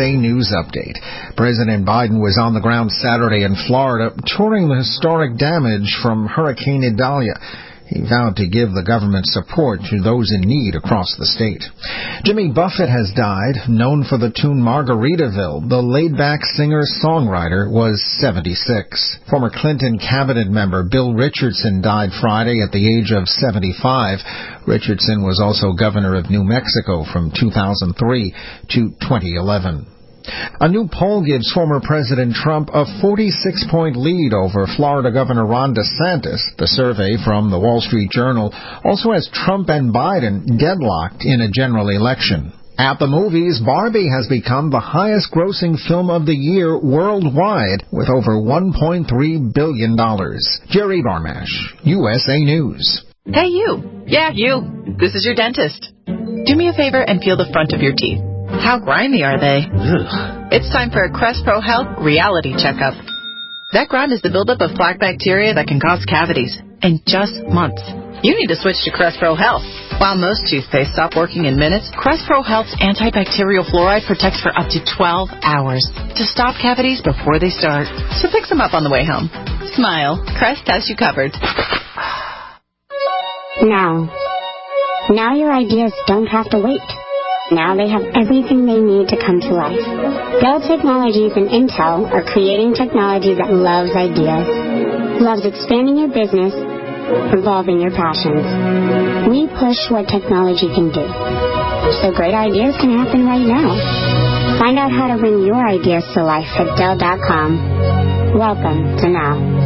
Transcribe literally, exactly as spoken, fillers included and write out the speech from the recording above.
A News Update. President Biden was on the ground Saturday in Florida, touring the historic damage from Hurricane Idalia. He vowed to give the government support to those in need across the state. Jimmy Buffett has died. Known for the tune Margaritaville, the laid-back singer-songwriter was seventy-six. Former Clinton cabinet member Bill Richardson died Friday at the age of seventy-five. Richardson was also governor of New Mexico from two thousand three to twenty eleven. A new poll gives former President Trump a forty-six point lead over Florida Governor Ron DeSantis. The survey from the Wall Street Journal also has Trump and Biden deadlocked in a general election. At the movies, Barbie has become the highest-grossing film of the year worldwide with over one point three billion dollars. Jerry Barmash, U S A News. Hey, you. Yeah, you. This is your dentist. Do me a favor and peel the front of your teeth. How grimy are they? Ugh. It's time for a Crest Pro Health reality checkup. That grime is the buildup of plaque bacteria that can cause cavities in just months. You need to switch to Crest Pro Health. While most toothpaste stop working in minutes, Crest Pro Health's antibacterial fluoride protects for up to twelve hours to stop cavities before they start. So pick some up on the way home. Smile. Crest has you covered. Now. Now your ideas don't have to wait. Now they have everything they need to come to life. Dell Technologies and Intel are creating technology that loves ideas, loves expanding your business, evolving your passions. We push what technology can do, so great ideas can happen right now. Find out how to bring your ideas to life at Dell dot com. Welcome to Now.